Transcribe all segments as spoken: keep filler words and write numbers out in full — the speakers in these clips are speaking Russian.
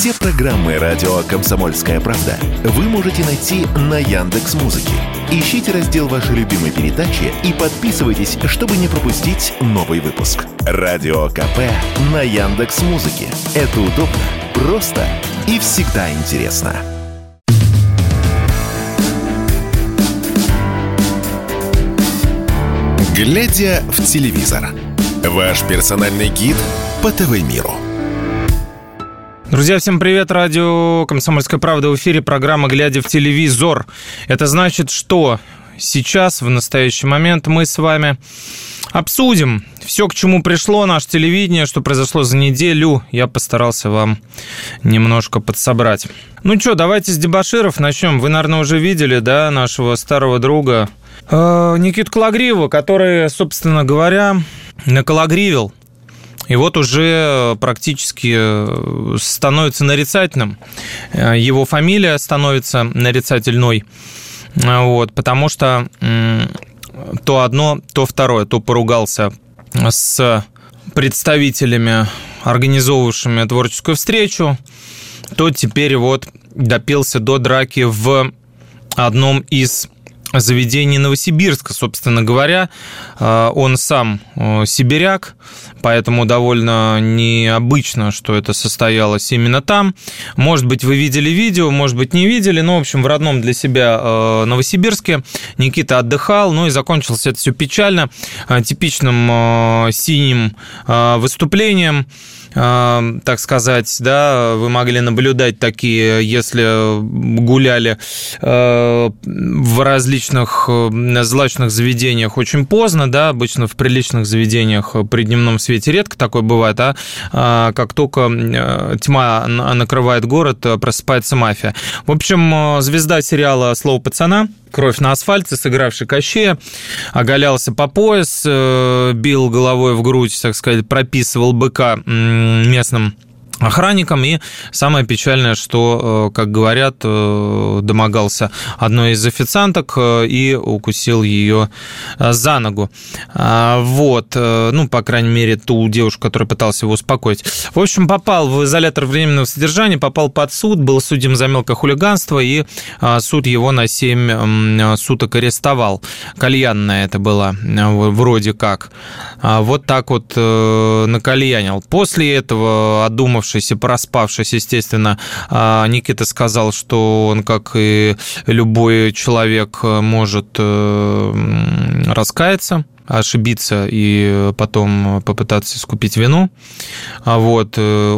Все программы радио «Комсомольская правда» вы можете найти на Яндекс.Музыке. Ищите раздел вашей любимой передачи и подписывайтесь, чтобы не пропустить новый выпуск. Радио КП на Яндекс.Музыке. Это удобно, просто и всегда интересно. Глядя в телевизор. Ваш персональный гид по ТВ-миру. Друзья, всем привет. Радио «Комсомольская правда» в эфире. Программа «Глядя в телевизор». Это значит, что сейчас, в настоящий момент, мы с вами обсудим все, к чему пришло наше телевидение, что произошло за неделю. Я постарался вам немножко подсобрать. Ну что, давайте с дебоширов начнем. Вы, наверное, уже видели, да, нашего старого друга э, Никиту Кологривова, который, собственно говоря, накологривил. И вот уже практически становится нарицательным. Его фамилия становится нарицательной. Вот, потому что то одно, то второе. То поругался с представителями, организовывавшими творческую встречу, то теперь вот допился до драки в одном из заведений Новосибирска, собственно говоря. Он сам сибиряк, поэтому довольно необычно, что это состоялось именно там. Может быть, вы видели видео, может быть, не видели, но, в общем, в родном для себя Новосибирске Никита отдыхал, ну и закончилось это все печально, типичным синим выступлением. Так сказать, да, вы могли наблюдать такие, если гуляли в различных злачных заведениях очень поздно, да, обычно в приличных заведениях при дневном свете редко такое бывает, а как только тьма накрывает город, просыпается мафия. В общем, звезда сериала «Слово пацана», «Кровь на асфальте», сыгравший Кощея, оголялся по пояс, бил головой в грудь, так сказать, прописывал быка местным охранникам. И самое печальное, что, как говорят, домогался одной из официанток и укусил ее за ногу. Вот. Ну, по крайней мере, ту девушку, которая пыталась его успокоить. В общем, попал в изолятор временного содержания, попал под суд, был судим за мелкое хулиганство, и суд его на семь суток арестовал. Кальянная это была, вроде как. Вот так вот накальянил. После этого, одумавшись, проспавшись, естественно, Никита сказал, что он, как и любой человек, может раскаяться, ошибиться и потом попытаться искупить вину. Вот.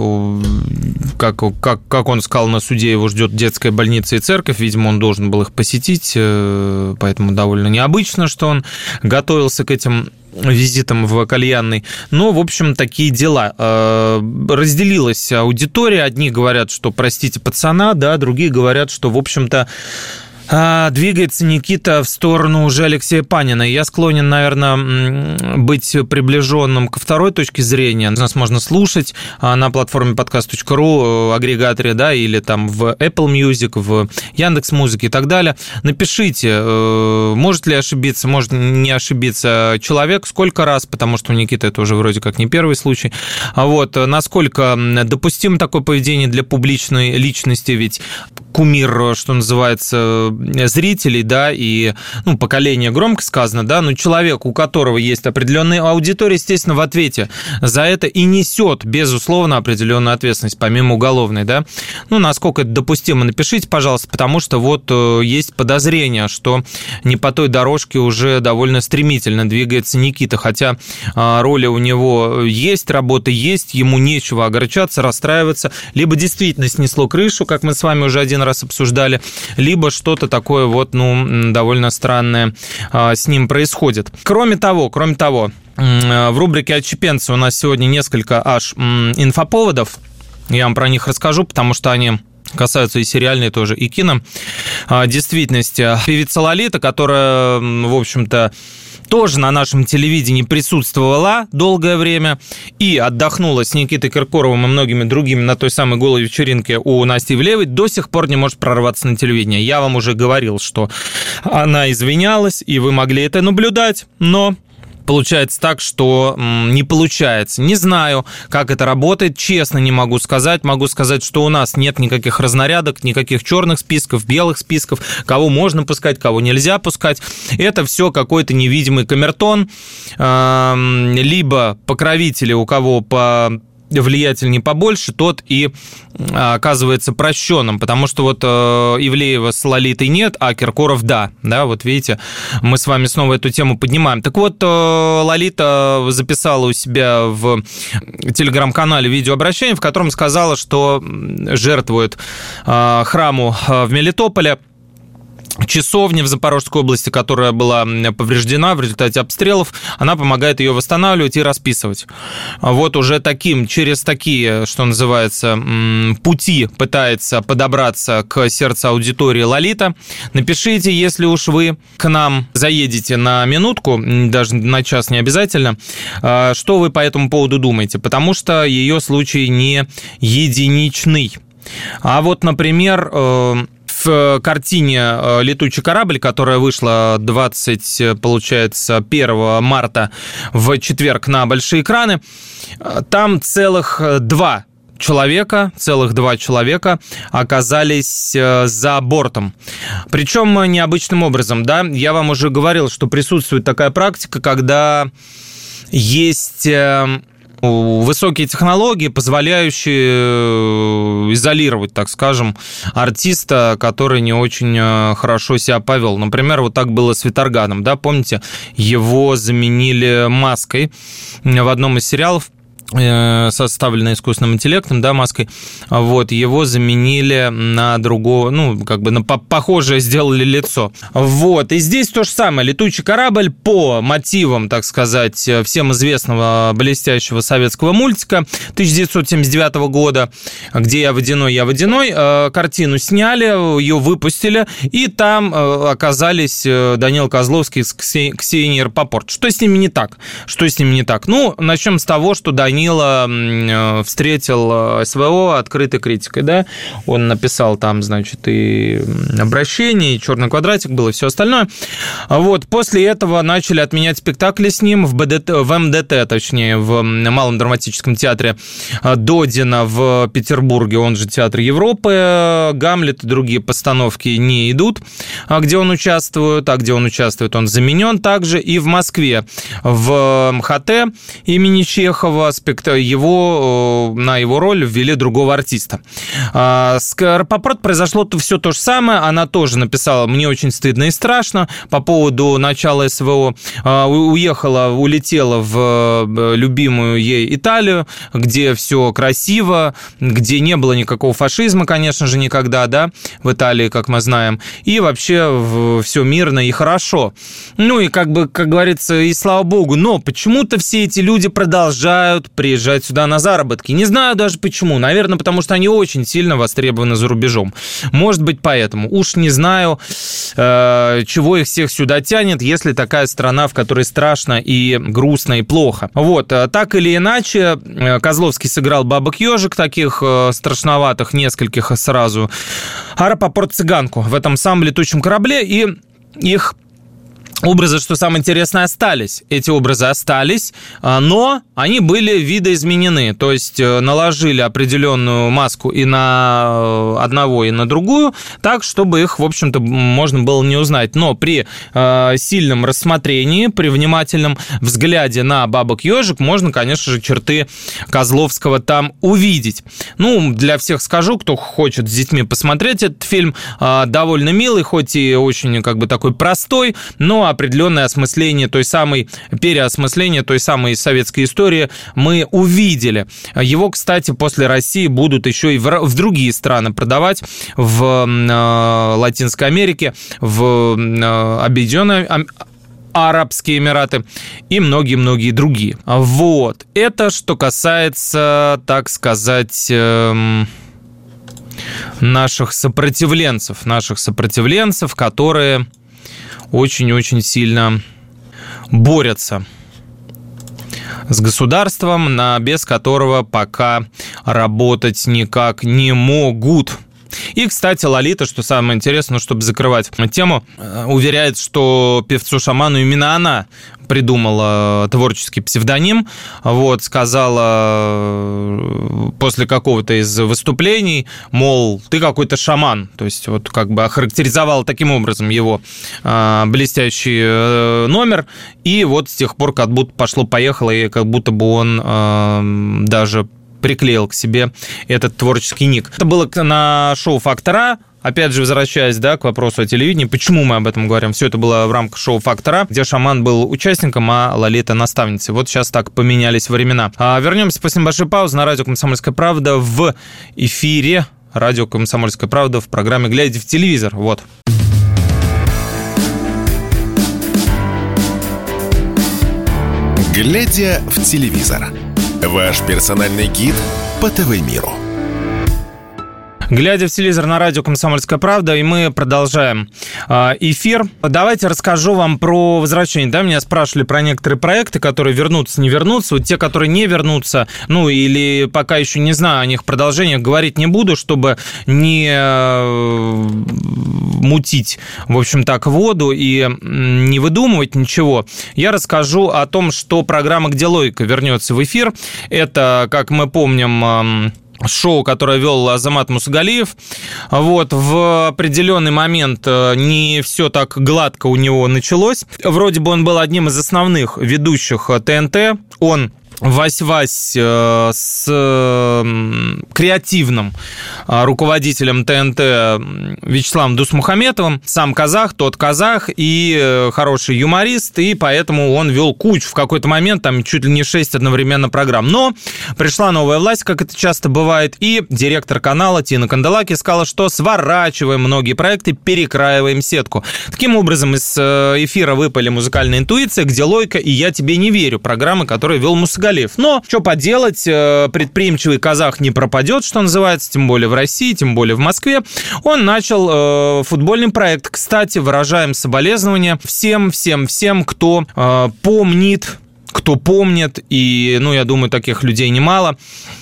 Как, как, как он сказал, на суде его ждет детская больница и церковь. Видимо, он должен был их посетить, поэтому довольно необычно, что он готовился к этим визитом в кальянный. Но, в общем, такие дела. Разделилась аудитория. Одни говорят, что простите пацана, да, другие говорят, что, в общем-то, двигается Никита в сторону уже Алексея Панина. Я склонен, наверное, быть приближенным ко второй точке зрения. Нас можно слушать на платформе подкаст точка ру, агрегаторе, да, или там в Apple Music, в Яндекс.Музыке и так далее. Напишите, может ли ошибиться, может не ошибиться человек, сколько раз, потому что у Никиты это уже вроде как не первый случай. Вот, насколько допустимо такое поведение для публичной личности, ведь кумир, что называется, зрителей, да, и, ну, поколение громко сказано, да, но человек, у которого есть определенная аудитория, естественно, в ответе за это и несет, безусловно, определенную ответственность, помимо уголовной, да. Ну, насколько это допустимо, напишите, пожалуйста, потому что вот есть подозрение, что не по той дорожке уже довольно стремительно двигается Никита, хотя роли у него есть, работа есть, ему нечего огорчаться, расстраиваться, либо действительно снесло крышу, как мы с вами уже один раз обсуждали, либо что-то такое вот, ну, довольно странное а, с ним происходит. Кроме того, кроме того, в рубрике «Отщепенцы» у нас сегодня несколько аж инфоповодов. Я вам про них расскажу, потому что они касаются и сериальной тоже, и кино. Действительности. Певица Лолита, которая, в общем-то, тоже на нашем телевидении присутствовала долгое время и отдохнула с Никитой Киркоровым и многими другими на той самой голой вечеринке у Насти Ивлеевой, до сих пор не может прорваться на телевидение. Я вам уже говорил, что она извинялась, и вы могли это наблюдать, но получается так, что не получается. Не знаю, как это работает, честно не могу сказать. Могу сказать, что у нас нет никаких разнарядок, никаких черных списков, белых списков, кого можно пускать, кого нельзя пускать. Это все какой-то невидимый камертон, либо покровители, у кого по... влиятельнее побольше, тот и оказывается прощенным, потому что вот Ивлеева с Лолитой нет, а Киркоров да, да, вот видите, мы с вами снова эту тему поднимаем. Так вот, Лолита записала у себя в телеграм-канале видеообращение, в котором сказала, что жертвует храму в Мелитополе, часовня в Запорожской области, которая была повреждена в результате обстрелов, она помогает ее восстанавливать и расписывать. Вот уже таким, через такие, что называется, пути пытается подобраться к сердцу аудитории Лолита. Напишите, если уж вы к нам заедете на минутку, даже на час не обязательно, что вы по этому поводу думаете, потому что ее случай не единичный. А вот, например, в картине «Летучий корабль», которая вышла двадцать, получается, первого марта в четверг на большие экраны, там целых два человека, целых два человека оказались за бортом. Причем необычным образом, да, я вам уже говорил, что присутствует такая практика, когда есть высокие технологии, позволяющие изолировать, так скажем, артиста, который не очень хорошо себя повел. Например, вот так было с Виторганом, да, помните, его заменили маской в одном из сериалов, составленной искусственным интеллектом, да, маской, вот, его заменили на другого, ну, как бы на похожее сделали лицо. Вот, и здесь то же самое. «Летучий корабль» по мотивам, так сказать, всем известного блестящего советского мультика тысяча девятьсот семьдесят девятого года, где «Я водяной, я водяной», картину сняли, ее выпустили, и там оказались Данила Козловский с Ксенией Рапопорт. Что с ними не так? Что с ними не так? Ну, начнем с того, что Данила Данила встретил СВО открытой критикой, да, он написал там, значит, и обращение, и черный квадратик был, и все остальное. Вот, после этого начали отменять спектакли с ним в БДТ, в МДТ, точнее, в Малом драматическом театре Додина в Петербурге, он же Театр Европы, Гамлет и другие постановки не идут, где он участвует, а где он участвует, он заменен также, и в Москве в МХТ имени Чехова его, на его роль ввели другого артиста. С Рапопорт произошло все то же самое. Она тоже написала: «Мне очень стыдно и страшно по поводу начала СВО». Уехала, улетела в любимую ей Италию, где все красиво, где не было никакого фашизма, конечно же, никогда, да, в Италии, как мы знаем. И вообще все мирно и хорошо. Ну и, как бы, как говорится, и слава богу. Но почему-то все эти люди продолжают приезжать сюда на заработки. Не знаю даже почему. Наверное, потому что они очень сильно востребованы за рубежом. Может быть, поэтому. Уж не знаю, э, чего их всех сюда тянет, если такая страна, в которой страшно и грустно и плохо. Вот. Так или иначе, Козловский сыграл бабок-ежик, таких э, страшноватых, нескольких сразу, а Рапопорт цыганку в этом самом «Летучем корабле», и их образы, что самое интересное, остались. Эти образы остались, но они были видоизменены. То есть наложили определенную маску и на одного, и на другую, так, чтобы их, в общем-то, можно было не узнать. Но при э, сильном рассмотрении, при внимательном взгляде на бабок-ежик можно, конечно же, черты Козловского там увидеть. Ну, для всех скажу, кто хочет с детьми посмотреть этот фильм, э, довольно милый, хоть и очень, как бы, такой простой, но определенное осмысление той самой, переосмысление той самой советской истории мы увидели. Его, кстати, после России будут еще и в, в другие страны продавать, в э, Латинской Америке, в э, Объединенные Арабские Эмираты и многие-многие другие. Вот. Это что касается, так сказать, э, наших сопротивленцев, наших сопротивленцев, которые очень-очень сильно борются с государством, на, без которого пока работать никак не могут. И, кстати, Лолита, что самое интересное, чтобы закрывать тему, уверяет, что певцу-шаману именно она придумала творческий псевдоним. Вот, сказала после какого-то из выступлений, мол, ты какой-то шаман. То есть, вот как бы охарактеризовала таким образом его э, блестящий э, номер. И вот с тех пор как будто пошло-поехало, и как будто бы он э, даже приклеил к себе этот творческий ник. Это было на шоу «Фактора». Опять же, возвращаясь, да, к вопросу о телевидении, почему мы об этом говорим? Все это было в рамках шоу «Фактора», где шаман был участником, а Лолита наставницей. Вот сейчас так поменялись времена. А вернемся после небольшой паузы на радио «Комсомольская правда» в эфире радио «Комсомольская правда» в программе «Глядя в телевизор». Вот. «Глядя в телевизор». Ваш персональный гид по ТВ-миру. Глядя в телевизор на радио «Комсомольская правда», и мы продолжаем эфир. Давайте расскажу вам про возвращение. Да, меня спрашивали про некоторые проекты, которые вернутся, не вернутся. Вот те, которые не вернутся, ну или пока еще не знаю о них продолжениях, говорить не буду, чтобы не мутить, в общем так, воду и не выдумывать ничего. Я расскажу о том, что программа «Где логика» вернется в эфир. Это, как мы помним, шоу, которое вел Азамат Мусагалиев. Вот, в определенный момент не все так гладко у него началось. Вроде бы он был одним из основных ведущих ТНТ. Он вась-вась с креативным руководителем ТНТ Вячеславом Дусмухаметовым. Сам казах, тот казах и хороший юморист, и поэтому он вел кучу в какой-то момент, там чуть ли не шесть одновременно программ. Но пришла новая власть, как это часто бывает, и директор канала Тина Канделаки сказала, что сворачиваем многие проекты, перекраиваем сетку. Таким образом, из эфира выпали «Музыкальная интуиция», «Где логика» и «Я тебе не верю», программы, которые вел Мусагалиев. Но, что поделать, предприимчивый казах не пропадет, что называется, тем более в России, тем более в Москве. Он начал э, футбольный проект. Кстати, выражаем соболезнования всем, всем, всем, кто э, помнит, кто помнит, и, ну, я думаю, таких людей немало,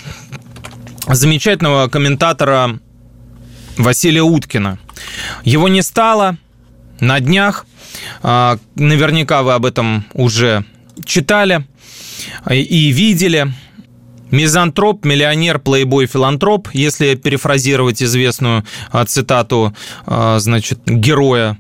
замечательного комментатора Василия Уткина. Его не стало на днях. Э, наверняка вы об этом уже читали и видели. Мизантроп, миллионер, плейбой, филантроп, если перефразировать известную цитату, значит, героя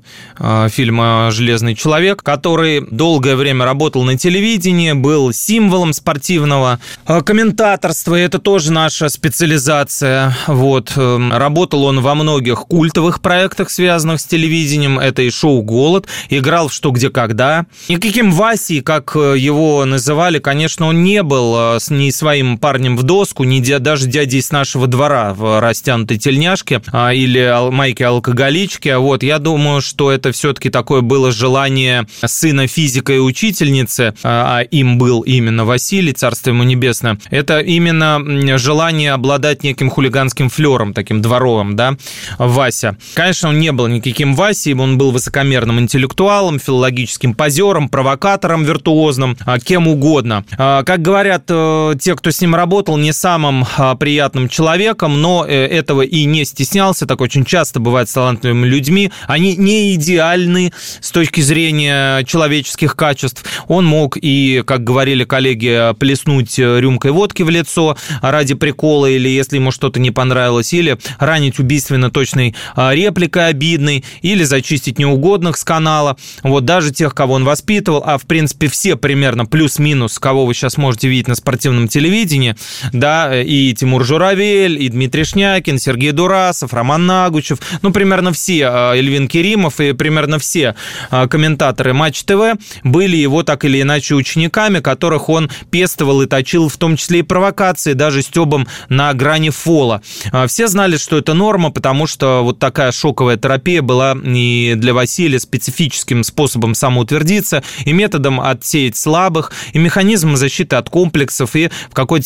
фильма «Железный человек», который долгое время работал на телевидении, был символом спортивного комментаторства, и это тоже наша специализация. Вот. Работал он во многих культовых проектах, связанных с телевидением. Это и шоу «Голод», играл в «Что, где, когда». Никаким Васей, как его называли, конечно, он не был ни своим парнем в доску, не даже дядей с нашего двора в растянутой тельняшке а, или майке-алкоголичке. Вот, я думаю, что это все-таки такое было желание сына физика и учительницы, а, а им был именно Василий, царство ему небесное. Это именно желание обладать неким хулиганским флером, таким дворовым, да, Вася. Конечно, он не был никаким Васей, он был высокомерным интеллектуалом, филологическим позером, провокатором виртуозным, а, кем угодно. А, как говорят а, те, кто с ним работал, не самым а, приятным человеком, но э, этого и не стеснялся. Так очень часто бывает с талантливыми людьми. Они не идеальны с точки зрения человеческих качеств. Он мог и, как говорили коллеги, плеснуть рюмкой водки в лицо ради прикола, или если ему что-то не понравилось, или ранить убийственно точной а, репликой обидной, или зачистить неугодных с канала. Вот даже тех, кого он воспитывал, а в принципе все примерно плюс-минус, кого вы сейчас можете видеть на спортивном телевидении, да, и Тимур Журавель, и Дмитрий Шнякин, Сергей Дурасов, Роман Нагучев, ну, примерно все, Эльвин Керимов и примерно все комментаторы Матч ТВ были его так или иначе учениками, которых он пестовал и точил, в том числе и провокации, даже стёбом на грани фола. Все знали, что это норма, потому что вот такая шоковая терапия была и для Василия специфическим способом самоутвердиться, и методом отсеять слабых, и механизмом защиты от комплексов, и в какой-то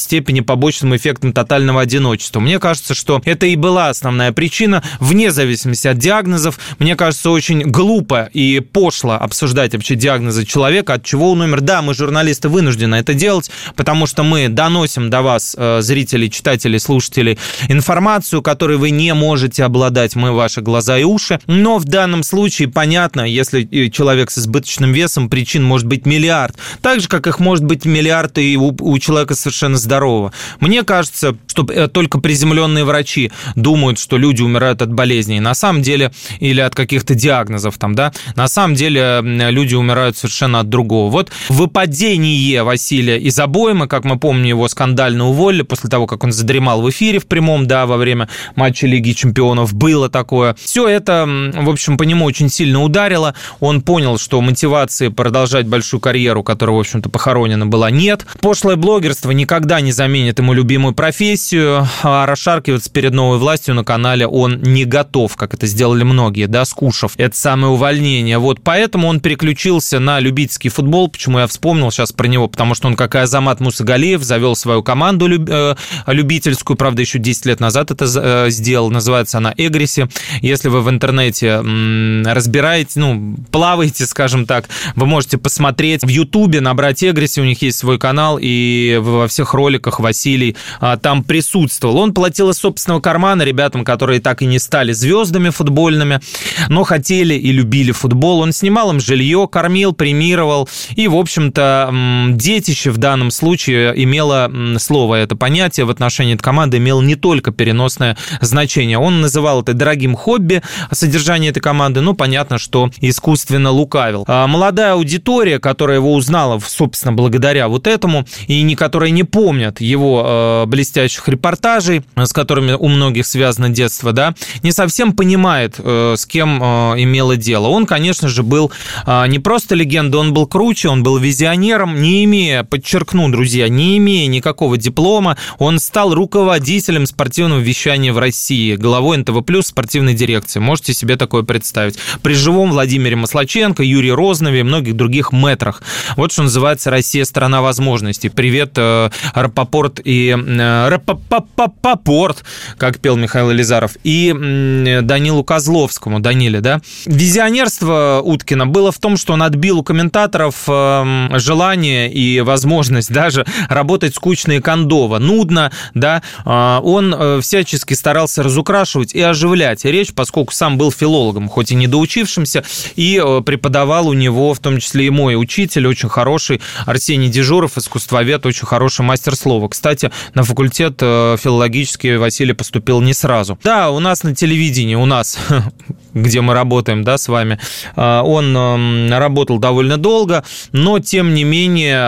степени побочным эффектом тотального одиночества. Мне кажется, что это и была основная причина, вне зависимости от диагнозов. Мне кажется, очень глупо и пошло обсуждать вообще диагнозы человека, от чего он умер. Да, мы, журналисты, вынуждены это делать, потому что мы доносим до вас, зрителей, читателей, слушателей, информацию, которой вы не можете обладать. Мы ваши глаза и уши. Но в данном случае понятно, если человек с избыточным весом, причин может быть миллиард. Так же, как их может быть миллиард и у, у человека совершенно здорового. Мне кажется, что только приземленные врачи думают, что люди умирают от болезней. На самом деле, или от каких-то диагнозов там, да, на самом деле люди умирают совершенно от другого. Вот выпадение Василия из обоймы, как мы помним, его скандально уволили после того, как он задремал в эфире в прямом, да, во время матча Лиги Чемпионов, было такое. Все это, в общем, по нему очень сильно ударило. Он понял, что мотивации продолжать большую карьеру, которая, в общем-то, похоронена была, нет. Пошлое блогерство никогда не заменит ему любимую профессию, а расшаркиваться перед новой властью на канале он не готов, как это сделали многие, да, скушав это самое увольнение. Вот поэтому он переключился на любительский футбол. Почему я вспомнил сейчас про него? Потому что он, как и Азамат Мусагалиев, завел свою команду любительскую, правда, еще десять лет назад это сделал, называется она «Эгриси». Если вы в интернете разбираете, ну, плаваете, скажем так, вы можете посмотреть в Ютубе, набрать «Эгриси», у них есть свой канал, и во всех роликах Василий там присутствовал. Он платил из собственного кармана ребятам, которые так и не стали звездами футбольными, но хотели и любили футбол. Он снимал им жилье, кормил, премировал, и, в общем-то, детище в данном случае имело слово, это понятие в отношении этой команды имело не только переносное значение. Он называл это дорогим хобби, содержание этой команды, ну, понятно, что искусственно лукавил. А молодая аудитория, которая его узнала, собственно, благодаря вот этому, и не, которые не помнят его э, блестящих репортажей, с которыми у многих связано детство, да, не совсем понимает, э, с кем э, имело дело. Он, конечно же, был э, не просто легендой, он был круче, он был визионером, не имея, подчеркну, друзья, не имея никакого диплома, он стал руководителем спортивного вещания в России, главой эн тэ вэ плюс спортивной дирекции. Можете себе такое представить. При живом Владимире Маслаченко, Юрии Рознове и многих других мэтрах. Вот что называется «Россия – страна возможностей». Привет, э, Рапопорт и... Э, Рапопорт, как пел Михаил Елизаров, и э, Данилу Козловскому, Даниле, да. Визионерство Уткина было в том, что он отбил у комментаторов э, желание и возможность даже работать скучно и кондово, нудно, да. Э, он э, всячески старался разукрашивать и оживлять речь, поскольку сам был филологом, хоть и недоучившимся, и э, преподавал у него, в том числе и мой учитель, очень хороший Арсений Дежуров, искусствовед, очень хороший мастер слова. Кстати, на факультет э, филологический Василий поступил не сразу. Да, у нас на телевидении, у нас, где мы работаем, да, с вами, э, он э, работал довольно долго, но, тем не менее,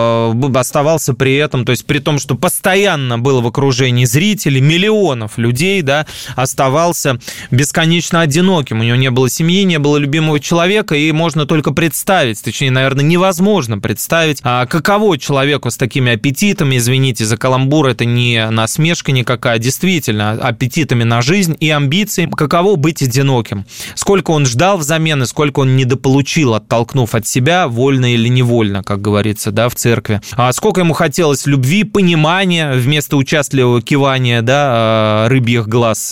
э, оставался при этом, то есть при том, что постоянно был в окружении зрителей, миллионов людей, да, оставался бесконечно одиноким. У него не было семьи, не было любимого человека, и можно только представить, точнее, наверное, невозможно представить, а каково человеку с такими аппетитами, извините за каламбур, это не насмешка никакая, действительно, аппетитами на жизнь и амбиции, каково быть одиноким. Сколько он ждал взамен и сколько он недополучил, оттолкнув от себя, вольно или невольно, как говорится, да, в церкви. А сколько ему хотелось любви, понимания вместо участливого кивания, да, рыбьих глаз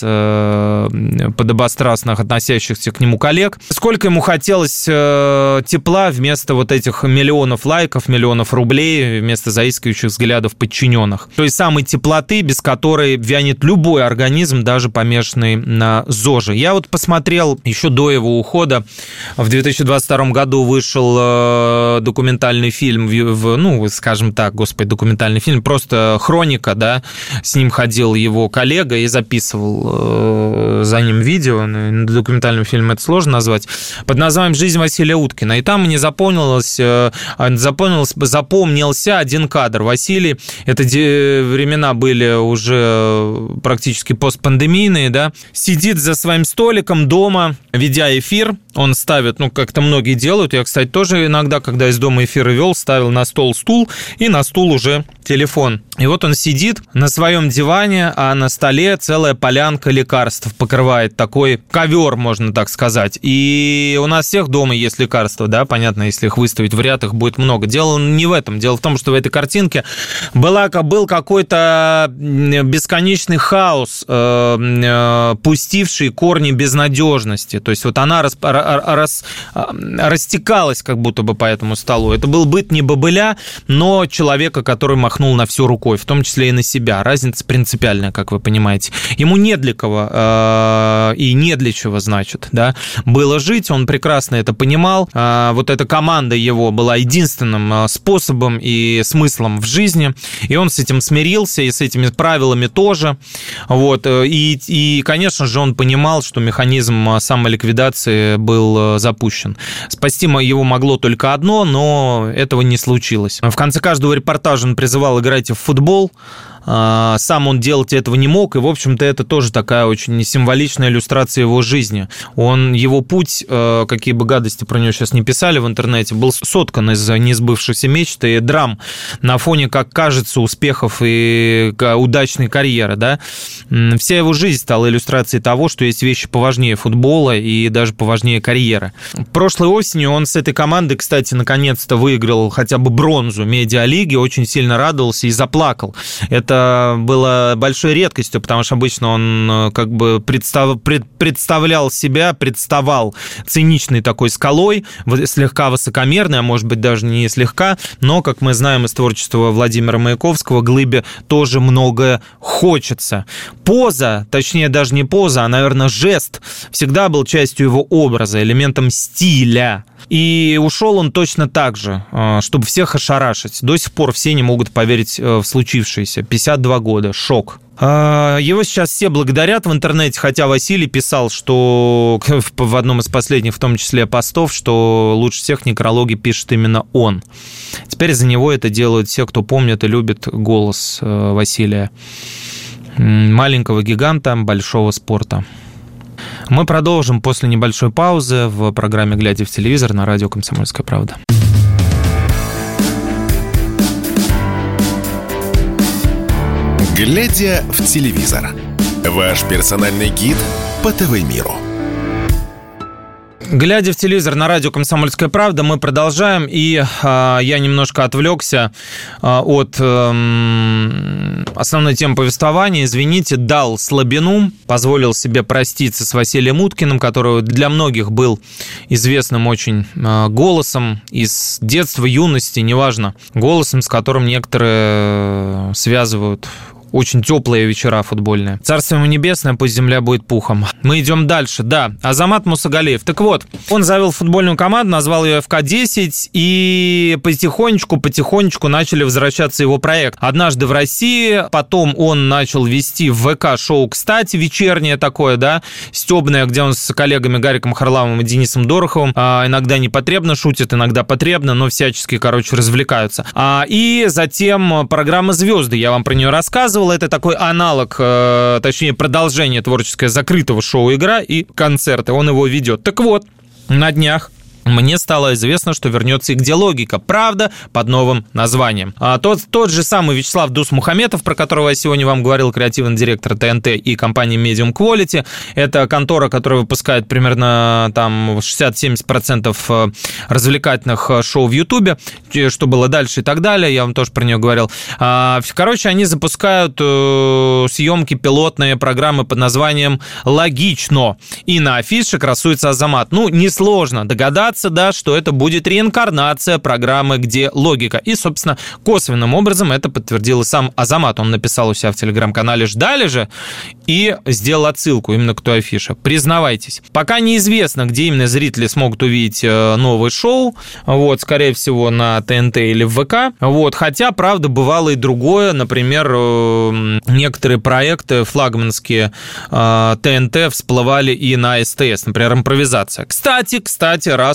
подобострастных, относящихся к нему коллег. Сколько ему хотелось тепла вместо вот этих миллионов лайков, миллионов рублей, вместо заискивающих взглядов подчиненных. То есть самой теплоты, без которой вянет любой организм, даже помешанный на ЗОЖе. Я вот посмотрел еще до его ухода. В две тысячи двадцать втором году вышел документальный фильм, в, ну, скажем так, господи, документальный фильм, просто хроника, да, с ним ходил его коллега и записывал за ним видео. Документальный фильм это сложно назвать. Под названием «Жизнь Василия Уткина». И там мне запомнилось, запомнилось, запомнился один кадр. Василий, это времена были уже практически постпандемийные, да, сидит за своим столиком дома, ведя эфир, он ставит, ну, как-то многие делают. Я, кстати, тоже иногда, когда из дома эфиры вел, ставил на стол стул, и на стул уже телефон. И вот он сидит на своем диване, а на столе целая полянка лекарств покрывает, такой ковер, можно так сказать. И у нас всех дома есть лекарства, да, понятно, если их выставить в ряд, их будет много. Дело не в этом. Дело в том, что в этой картинке была, был какой-то бесконечный хаос, э, э, пустивший корни безнадежности. То есть вот она рас, рас, растекалась как будто бы по этому столу. Это был быт не бобыля, но человека, который махнул на всю рукой, в том числе и на себя. Разница принципиальная, как вы понимаете. Ему не для кого э, и не для чего, значит, да, было жить. Он прекрасно это понимал. Э, вот эта команда его была единственным способом и смыслом в жизни. И он с этим смирился, и с этими правилами тоже. Вот. И, и, конечно же, он понимал, что механизм самоликвидации был запущен. Спасти его могло только одно, но этого не случилось. В конце каждого репортажа он призывал: играйте в футбол. Сам он делать этого не мог, и, в общем-то, это тоже такая очень символичная иллюстрация его жизни. Он, его путь, какие бы гадости про него сейчас не писали в интернете, был соткан из несбывшихся мечт и драм на фоне, как кажется, успехов и удачной карьеры, да. Вся его жизнь стала иллюстрацией того, что есть вещи поважнее футбола и даже поважнее карьеры. Прошлой осенью он с этой командой, кстати, наконец-то выиграл хотя бы бронзу медиалиги, очень сильно радовался и заплакал. Это Это было большой редкостью, потому что обычно он как бы представ, пред, представлял себя, представал циничной такой скалой, слегка высокомерной, а может быть даже не слегка, но, как мы знаем из творчества Владимира Маяковского, глыбе тоже многое хочется. Поза, точнее даже не поза, а, наверное, жест всегда был частью его образа, элементом стиля. И ушел он точно так же, чтобы всех ошарашить. До сих пор все не могут поверить в случившееся. пятьдесят два года, шок. Его сейчас все благодарят в интернете, хотя Василий писал, что в одном из последних, в том числе, постов, что лучше всех некрологи пишет именно он. Теперь за него это делают все, кто помнит и любит голос Василия. Маленького гиганта большого спорта. Мы продолжим после небольшой паузы в программе «Глядя в телевизор» на радио «Комсомольская правда». «Глядя в телевизор» – ваш персональный гид по ТВ-миру. Глядя в телевизор на радио «Комсомольская правда», мы продолжаем, и э, я немножко отвлекся э, от э, основной темы повествования. Извините, дал слабину, позволил себе проститься с Василием Уткиным, который для многих был известным очень э, голосом из детства, юности, неважно, голосом, с которым некоторые связывают очень теплые вечера футбольные. Царство ему небесное, пусть земля будет пухом. Мы идем дальше. Да, Азамат Мусагалиев. Так вот, он завел футбольную команду, назвал ее эф ка десять, и потихонечку-потихонечку начали возвращаться его проект. Однажды в России, потом он начал вести в вэ ка-шоу «Кстати», вечернее такое, да, стебное, где он с коллегами Гариком Харламовым и Денисом Дороховым а, иногда непотребно шутит, иногда потребно, но всячески, короче, развлекаются. А, и затем программа «Звезды», я вам про нее рассказывал. Это такой аналог, точнее, продолжение творческое закрытого шоу «Игра» и концерты. Он его ведет. Так вот, на днях мне стало известно, что вернется и «Где логика?». Правда, под новым названием. А тот, тот же самый Вячеслав Дусмухаметов, про которого я сегодня вам говорил, креативный директор тэ эн тэ и компании Medium Quality. Это контора, которая выпускает примерно там шестьдесят-семьдесят процентов развлекательных шоу в Ютубе. Что было дальше и так далее, я вам тоже про нее говорил. Короче, они запускают съемки пилотные программы под названием «Логично». И на афише красуется Азамат. Ну, несложно догадаться, да, что это будет реинкарнация программы «Где логика?». И, собственно, косвенным образом это подтвердил и сам Азамат. Он написал у себя в телеграм-канале «Ждали же» и сделал отсылку именно к той афише. Признавайтесь. Пока неизвестно, где именно зрители смогут увидеть новое шоу. Вот, скорее всего, на тэ эн тэ или в вэ ка. Вот, хотя, правда, бывало и другое. Например, некоторые проекты флагманские тэ эн тэ всплывали и на эс тэ эс. Например, импровизация. Кстати, кстати, раз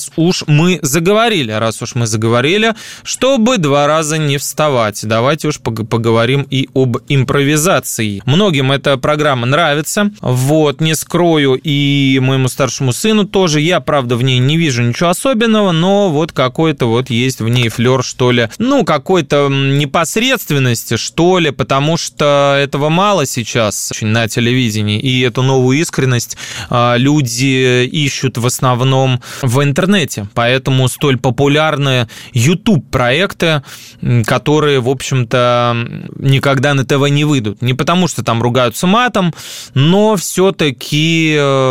раз уж мы заговорили, раз уж мы заговорили, чтобы два раза не вставать. Давайте уж поговорим и об импровизации. Многим эта программа нравится, вот, не скрою, и моему старшему сыну тоже. Я, правда, в ней не вижу ничего особенного, но вот какой-то вот есть в ней флёр, что ли, ну, какой-то непосредственности, что ли, потому что этого мало сейчас на телевидении, и эту новую искренность люди ищут в основном в интернете, поэтому столь популярны YouTube-проекты, которые, в общем-то, никогда на ТВ не выйдут. Не потому, что там ругаются матом, но все-таки,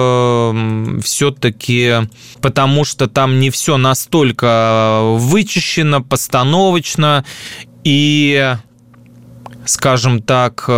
все-таки потому, что там не все настолько вычищено, постановочно и, скажем так,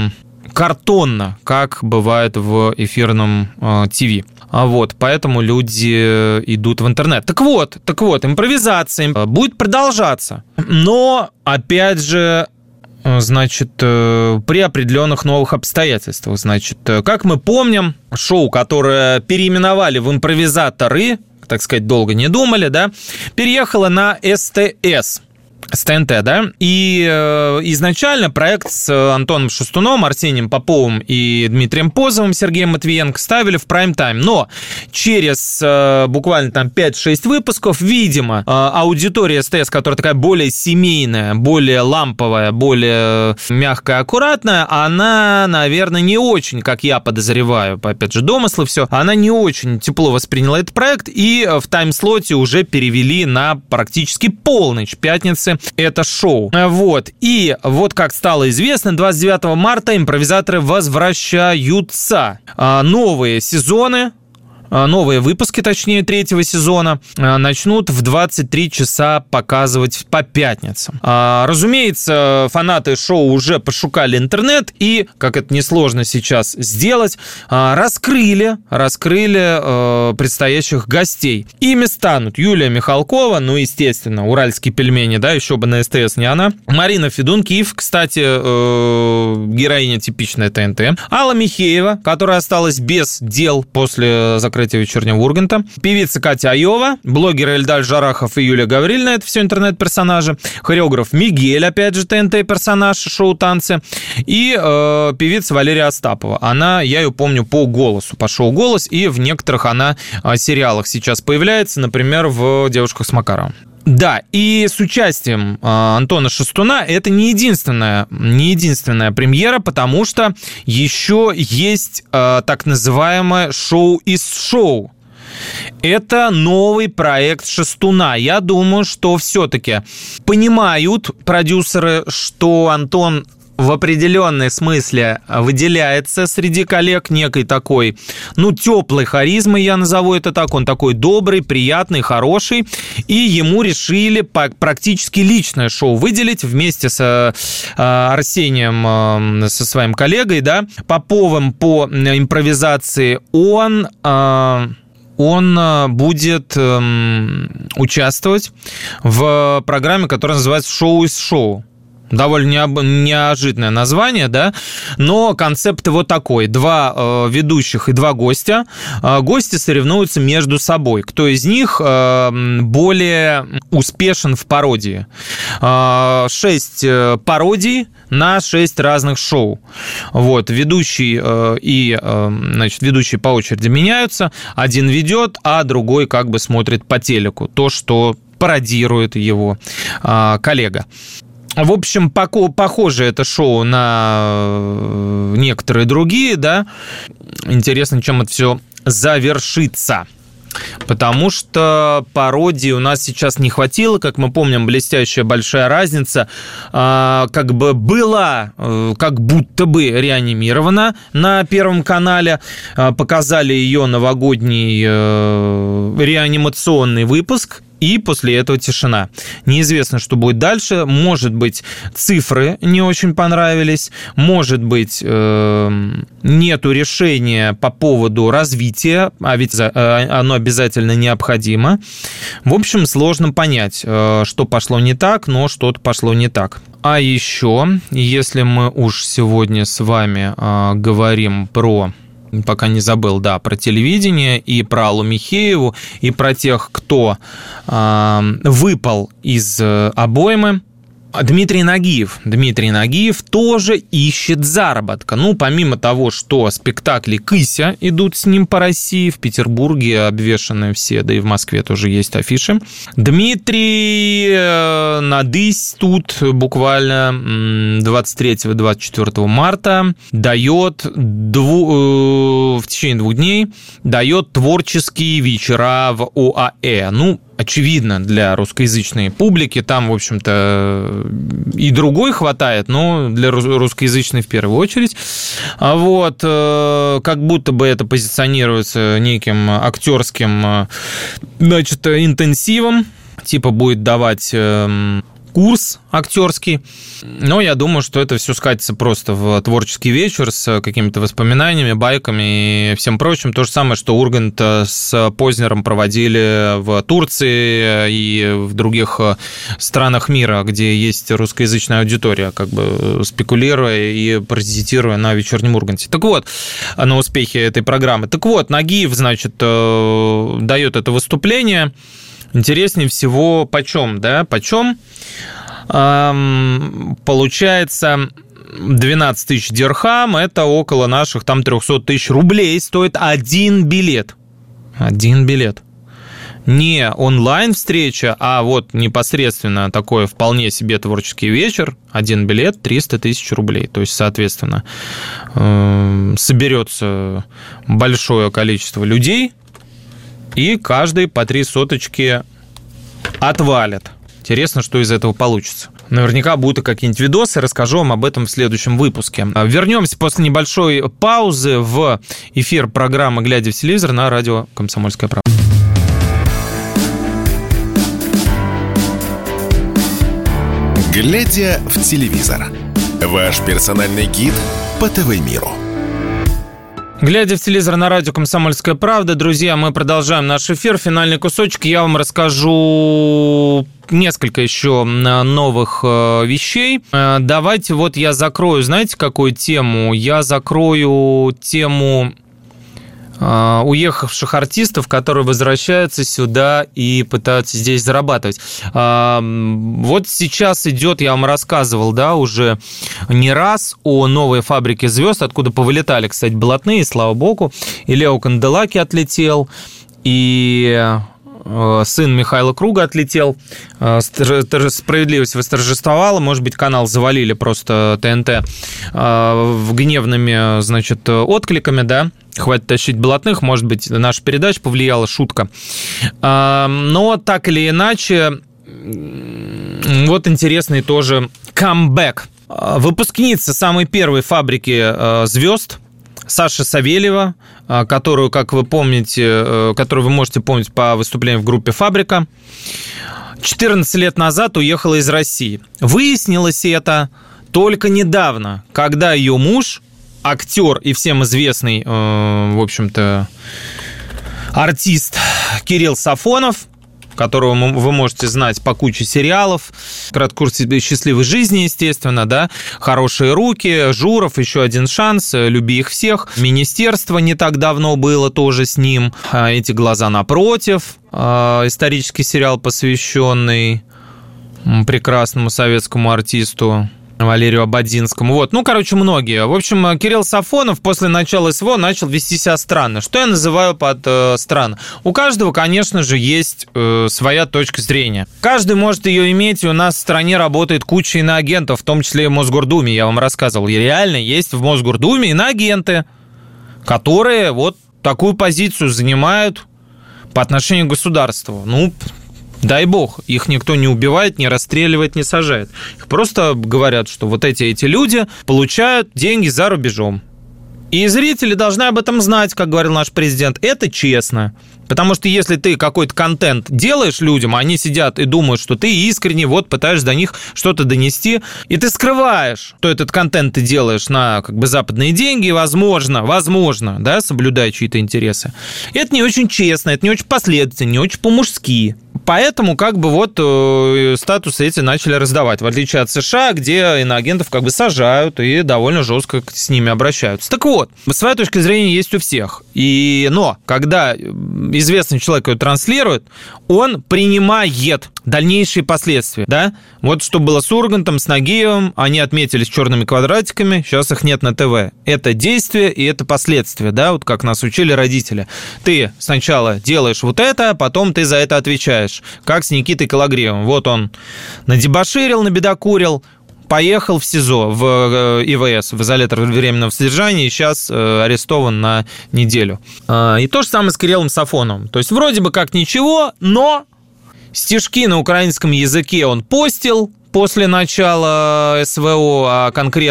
картонно, как бывает в эфирном э, ТВ. Вот, поэтому люди идут в интернет. Так вот, так вот, импровизация будет продолжаться. Но, опять же, значит, при определенных новых обстоятельствах. Значит, как мы помним, шоу, которое переименовали в «Импровизаторы», так сказать, долго не думали, да, переехало на СТС. с ТНТ, да, и э, изначально проект с Антоном Шестуновым, Арсением Поповым и Дмитрием Позовым, Сергеем Матвиенко ставили в прайм-тайм, но через э, буквально там пять-шесть выпусков, видимо, э, аудитория СТС, которая такая более семейная, более ламповая, более мягкая, аккуратная, она, наверное, не очень, как я подозреваю, опять же, домыслы все, она не очень тепло восприняла этот проект, и в тайм-слоте уже перевели на практически полночь пятницы это шоу. Вот. И вот как стало известно, двадцать девятого марта импровизаторы возвращаются. Новые сезоны, новые выпуски, точнее, третьего сезона начнут в двадцать три часа показывать по пятницам. Разумеется, фанаты шоу уже пошукали интернет и, как это несложно сейчас сделать, раскрыли, раскрыли предстоящих гостей. Ими станут Юлия Михалкова, ну, естественно, «Уральские пельмени», да, еще бы на СТС не она. Марина Федункив, кстати, героиня типичная ТНТ. Алла Михеева, которая осталась без дел после закрытия вечернего Урганта. Певица Катя Айова, блогеры Эльдар Жарахов и Юлия Гаврилина, это все интернет-персонажи. Хореограф Мигель, опять же, ТНТ-персонаж, шоу-танцы. И э, певица Валерия Остапова. Она, я ее помню по голосу, по шоу «Голос», и в некоторых она э, сериалах сейчас появляется, например, в «Девушках с Макаровым». Да, и с участием э, Антона Шестуна это не единственная, не единственная премьера, потому что еще есть э, так называемое шоу из шоу. Это новый проект Шестуна. Я думаю, что все-таки понимают продюсеры, что Антон в определенном смысле выделяется среди коллег некой такой, ну, теплой харизмой, я назову это так. Он такой добрый, приятный, хороший. И ему решили практически личное шоу выделить вместе с Арсением, со своим коллегой, да, Поповым по импровизации. Он... Он будет участвовать в программе, которая называется «Шоу из шоу». Довольно неожиданное название, да, но концепт его такой. Два э, ведущих и два гостя. Э, гости соревнуются между собой. Кто из них э, более успешен в пародии. Э, шесть пародий на шесть разных шоу. Вот, ведущий э, и, э, значит, ведущие по очереди меняются. Один ведет, а другой как бы смотрит по телеку. То, что пародирует его э, коллега. В общем, похоже это шоу на некоторые другие, да. Интересно, чем это все завершится. Потому что пародии у нас сейчас не хватило. Как мы помним, блестящая большая разница как бы была, как будто бы реанимирована на Первом канале. Показали ее новогодний реанимационный выпуск. И после этого тишина. Неизвестно, что будет дальше. Может быть, цифры не очень понравились. Может быть, нету решения по поводу развития, а ведь оно обязательно необходимо. В общем, сложно понять, что пошло не так, но что-то пошло не так. А еще, если мы уж сегодня с вами говорим про пока не забыл, да, про телевидение, и про Аллу Михееву, и про тех, кто э, выпал из обоймы. Дмитрий Нагиев. Дмитрий Нагиев тоже ищет заработка. Ну, помимо того, что спектакли «Кыся» идут с ним по России, в Петербурге обвешаны все, да и в Москве тоже есть афиши. Дмитрий надысь тут буквально двадцать третьего - двадцать четвёртого марта дает дву... в течение двух дней дает творческие вечера в ОАЭ. Ну, очевидно, для русскоязычной публики там, в общем-то, и другой хватает, но для русскоязычной в первую очередь. Вот, как будто бы это позиционируется неким актерским, значит, интенсивом, типа будет давать курс актерский. Но я думаю, что это все скатится просто в творческий вечер с какими-то воспоминаниями, байками и всем прочим. То же самое, что Ургант с Познером проводили в Турции и в других странах мира, где есть русскоязычная аудитория, как бы спекулируя и паразитируя на вечернем Урганте. Так вот, на успехе этой программы. Так вот, Нагиев, значит, дает это выступление. Интереснее всего почем, да, почем? Эм, получается, двенадцать тысяч дирхам, это около наших там триста тысяч рублей стоит один билет. Один билет. Не онлайн-встреча, а вот непосредственно такой вполне себе творческий вечер. Один билет триста тысяч рублей. То есть, соответственно, э, соберется большое количество людей, и каждый по три соточки отвалит. Интересно, что из этого получится. Наверняка будут и какие-нибудь видосы, расскажу вам об этом в следующем выпуске. Вернемся после небольшой паузы в эфир программы «Глядя в телевизор» на радио «Комсомольская правда». «Глядя в телевизор» – ваш персональный гид по ТВ-миру. Глядя в телевизор на радио «Комсомольская правда», друзья, мы продолжаем наш эфир. Финальный кусочек. Я вам расскажу несколько еще новых вещей. Давайте вот я закрою, знаете, какую тему? Я закрою тему уехавших артистов, которые возвращаются сюда и пытаются здесь зарабатывать. Вот сейчас идет, я вам рассказывал, да, уже не раз о новой фабрике звезд, откуда повылетали, кстати, блатные, слава богу. И Лео Канделаки отлетел, и сын Михаила Круга отлетел. Справедливость восторжествовала. Может быть, канал завалили просто ТНТ гневными, значит, откликами, да. Хватит тащить блатных. Может быть, наша передача повлияла, шутка. Но так или иначе, вот интересный тоже камбэк. Выпускница самой первой фабрики звезд Саша Савельева, которую, как вы помните, которую вы можете помнить по выступлению в группе «Фабрика», четырнадцать лет назад уехала из России. Выяснилось это только недавно, когда ее муж, актер и всем известный, в общем-то, артист Кирилл Сафонов, которого вы можете знать по куче сериалов, «Краткурс счастливой жизни», естественно, да, «Хорошие руки», «Журов», «Еще один шанс», «Люби их всех», «Министерство» не так давно было тоже с ним, «Эти глаза напротив», исторический сериал, посвященный прекрасному советскому артисту Валерию Ободзинскому. Вот, ну, короче, многие. В общем, Кирилл Сафонов после начала СВО начал вести себя странно. Что я называю под э, странно? У каждого, конечно же, есть э, своя точка зрения. Каждый может ее иметь, и у нас в стране работает куча иноагентов, в том числе и в Мосгордуме, я вам рассказывал. И реально есть в Мосгордуме иноагенты, которые вот такую позицию занимают по отношению к государству. Ну, дай бог, их никто не убивает, не расстреливает, не сажает. Их просто говорят, что вот эти, эти люди получают деньги за рубежом. И зрители должны об этом знать, как говорил наш президент. Это честно. Потому что если ты какой-то контент делаешь людям, а они сидят и думают, что ты искренне вот пытаешься до них что-то донести, и ты скрываешь, что этот контент ты делаешь на как бы западные деньги, возможно, возможно, да, соблюдая чьи-то интересы. Это не очень честно, это не очень последовательно, не очень по-мужски. Поэтому как бы вот статусы эти начали раздавать, в отличие от США, где иноагентов как бы сажают и довольно жестко с ними обращаются. Так вот, своя точка зрения есть у всех. И, но когда известный человек ее транслирует, он принимает дальнейшие последствия, да? Вот что было с Ургантом, с Нагиевым, они отметились черными квадратиками, сейчас их нет на ТВ. Это действие и это последствия, да, вот как нас учили родители. Ты сначала делаешь вот это, а потом ты за это отвечаешь. Как с Никитой Кологривым. Вот он надебоширил, набедокурил, поехал в СИЗО, в ИВС, в изолятор временного содержания, и сейчас арестован на неделю. И то же самое с Кириллом Сафоновым. То есть вроде бы как ничего, но стишки на украинском языке он постил после начала СВО, а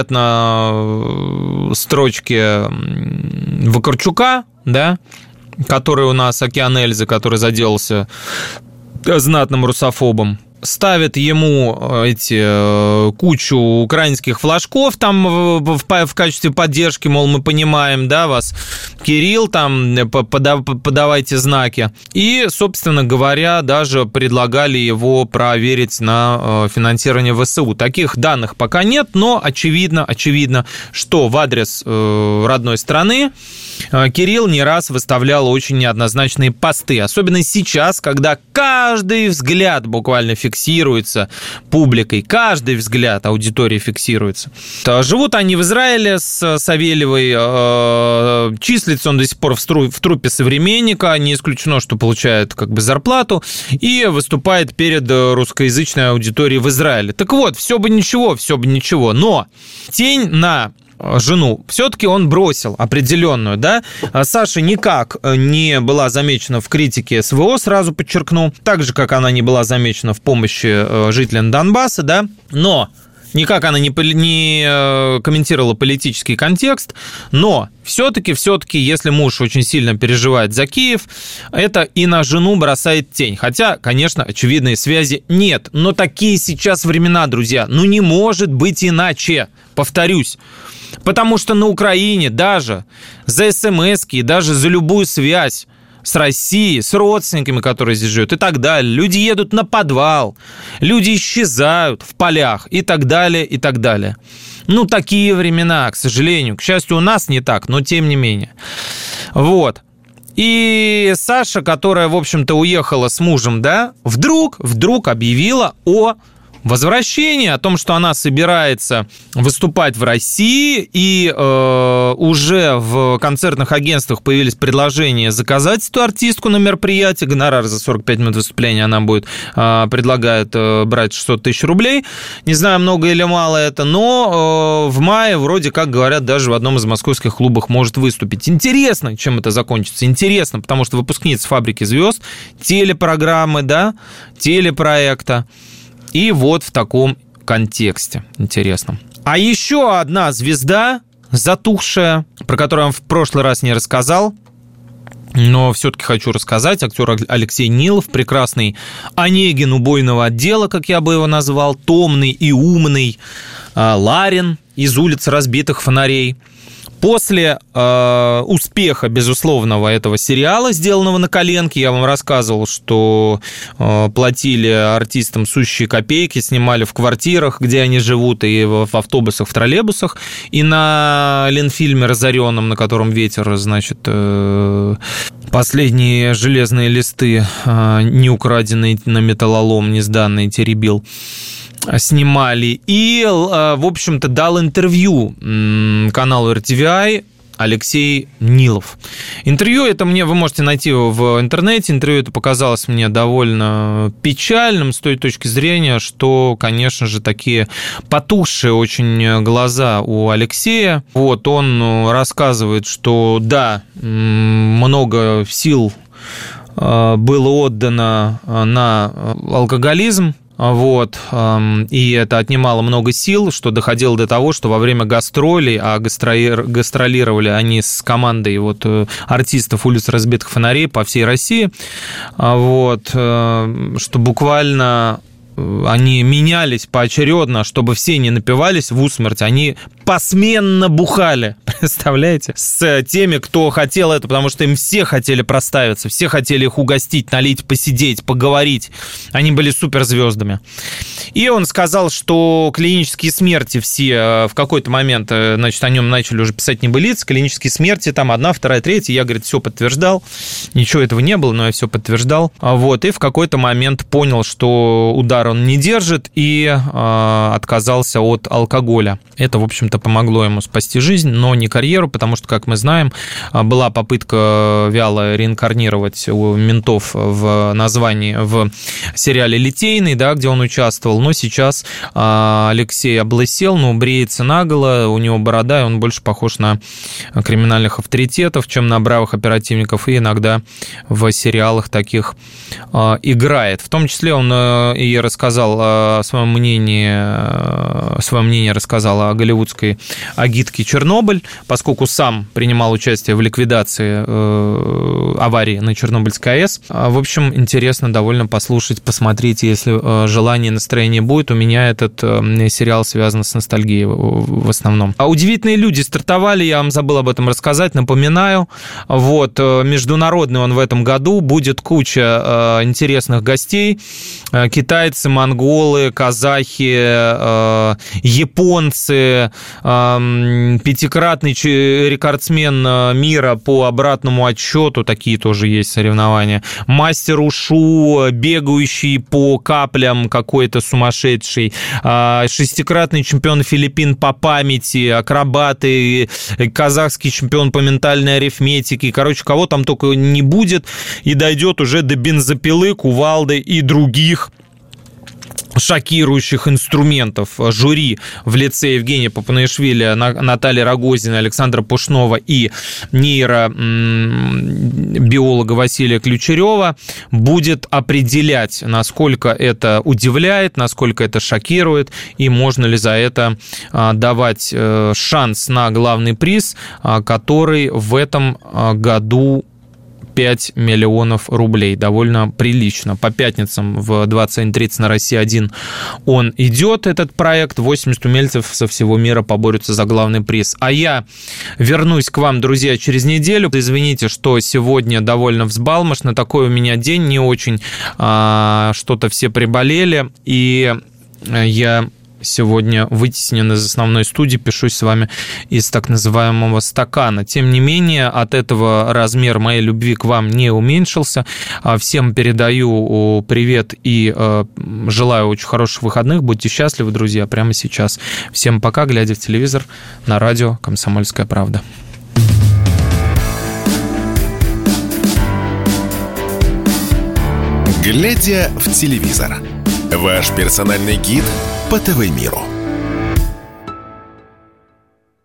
конкретно строчки Вакарчука, да, который у нас Океан Эльзы, который заделался знатным русофобом, ставят ему эти кучу украинских флажков там в, в, в качестве поддержки, мол, мы понимаем, да, вас, Кирилл, там, подав, подавайте знаки. И, собственно говоря, даже предлагали его проверить на финансирование ВСУ. Таких данных пока нет, но очевидно, очевидно, что в адрес родной страны Кирилл не раз выставлял очень неоднозначные посты. Особенно сейчас, когда каждый взгляд буквально фиксируется публикой. Каждый взгляд аудитории фиксируется. Живут они в Израиле с Савельевой. Числится он до сих пор в труппе «Современника». Не исключено, что получает как бы зарплату. И выступает перед русскоязычной аудиторией в Израиле. Так вот, все бы ничего, все бы ничего. Но тень на жену все-таки он бросил определенную, да. Саша никак не была замечена в критике СВО, сразу подчеркну, так же, как она не была замечена в помощи жителям Донбасса, да, но никак она не, не комментировала политический контекст, но все-таки, все-таки, если муж очень сильно переживает за Киев, это и на жену бросает тень. Хотя, конечно, очевидной связи нет. Но такие сейчас времена, друзья. Ну, не может быть иначе. Повторюсь. Потому что на Украине даже за смс-ки, даже за любую связь с Россией, с родственниками, которые здесь живут и так далее, люди едут на подвал, люди исчезают в полях и так далее, и так далее. Ну, такие времена, к сожалению. К счастью, у нас не так, но тем не менее. Вот. И Саша, которая, в общем-то, уехала с мужем, да, вдруг, вдруг объявила о возвращение, о том, что она собирается выступать в России, и э, уже в концертных агентствах появились предложения заказать эту артистку на мероприятие. Гонорар за сорок пять минут выступления она будет, э, предлагает э, брать шестьсот тысяч рублей. Не знаю, много или мало это, но э, в мае, вроде как говорят, даже в одном из московских клубов может выступить. Интересно, чем это закончится. Интересно, потому что выпускница «Фабрики звезд», телепрограммы, да, телепроекта. И вот в таком контексте интересном. А еще одна звезда, затухшая, про которую я вам в прошлый раз не рассказал, но все-таки хочу рассказать. Актер Алексей Нилов, прекрасный Онегин убойного отдела, как я бы его назвал, томный и умный Ларин из «Улиц разбитых фонарей». После э, успеха, безусловного, этого сериала, сделанного на коленке, я вам рассказывал, что э, платили артистам сущие копейки, снимали в квартирах, где они живут, и в, в автобусах, в троллейбусах, и на Ленфильме разоренном, на котором ветер, значит, э, последние железные листы, э, не украденные на металлолом, не сданные, теребил, снимали. И, в общем-то, дал интервью каналу эр ти ви ай Алексей Нилов. Интервью это мне, вы можете найти в интернете, интервью это показалось мне довольно печальным с той точки зрения, что, конечно же, такие потухшие очень глаза у Алексея. Вот, он рассказывает, что да, много сил было отдано на алкоголизм, вот, и это отнимало много сил, что доходило до того, что во время гастролей, а гастролировали они с командой вот артистов «Улиц разбитых фонарей» по всей России, вот, что буквально они менялись поочередно, чтобы все не напивались в усмерть, они посменно бухали, представляете, с теми, кто хотел это, потому что им все хотели проставиться, все хотели их угостить, налить, посидеть, поговорить. Они были суперзвездами. И он сказал, что клинические смерти все в какой-то момент, значит, о нем начали уже писать небылицы, клинические смерти, там одна, вторая, третья, я, говорит, все подтверждал, ничего этого не было, но я все подтверждал. Вот, и в какой-то момент понял, что удар он не держит, и э, отказался от алкоголя. Это, в общем-то, помогло ему спасти жизнь, но не карьеру, потому что, как мы знаем, была попытка вяло реинкарнировать у ментов в названии в сериале «Литейный», да, где он участвовал, но сейчас э, Алексей облысел, но бреется наголо, у него борода, и он больше похож на криминальных авторитетов, чем на бравых оперативников, и иногда в сериалах таких э, играет. В том числе он э, и рассказал о своем мнении, э, свое мнение рассказал о голливудской агитке «Чернобыль», поскольку сам принимал участие в ликвидации э, аварии на Чернобыльской АЭС. В общем, интересно довольно послушать, посмотреть, если э, желание, настроение будет. У меня этот э, сериал связан с ностальгией в, в основном. А «Удивительные люди» стартовали, я вам забыл об этом рассказать, напоминаю. Вот, международный он в этом году, будет куча э, интересных гостей. Китайцы, монголы, казахи, э, японцы, э, пятикратный рекордсмен мира по обратному отсчету, такие тоже есть соревнования, мастер ушу, бегающий по каплям какой-то сумасшедший, э, шестикратный чемпион Филиппин по памяти, акробаты, казахский чемпион по ментальной арифметике. Короче, кого там только не будет, и дойдет уже до бензопилы, кувалды и других шокирующих инструментов. Жюри в лице Евгения Папанаишвили, Натальи Рогозиной, Александра Пушнова и нейробиолога Василия Ключерева будет определять, насколько это удивляет, насколько это шокирует, и можно ли за это давать шанс на главный приз, который в этом году пять миллионов рублей. Довольно прилично. По пятницам в двадцать один тридцать на Россия один он идет, этот проект. восемьдесят умельцев со всего мира поборются за главный приз. А я вернусь к вам, друзья, через неделю. Извините, что сегодня довольно взбалмошно. Такой у меня день, не очень а, что-то все приболели. И я сегодня вытеснен из основной студии, пишусь с вами из так называемого стакана. Тем не менее, от этого размер моей любви к вам не уменьшился. Всем передаю привет и желаю очень хороших выходных. Будьте счастливы, друзья, прямо сейчас. Всем пока, глядя в телевизор на радио «Комсомольская правда». Глядя в телевизор. Ваш персональный гид по ТВ-миру.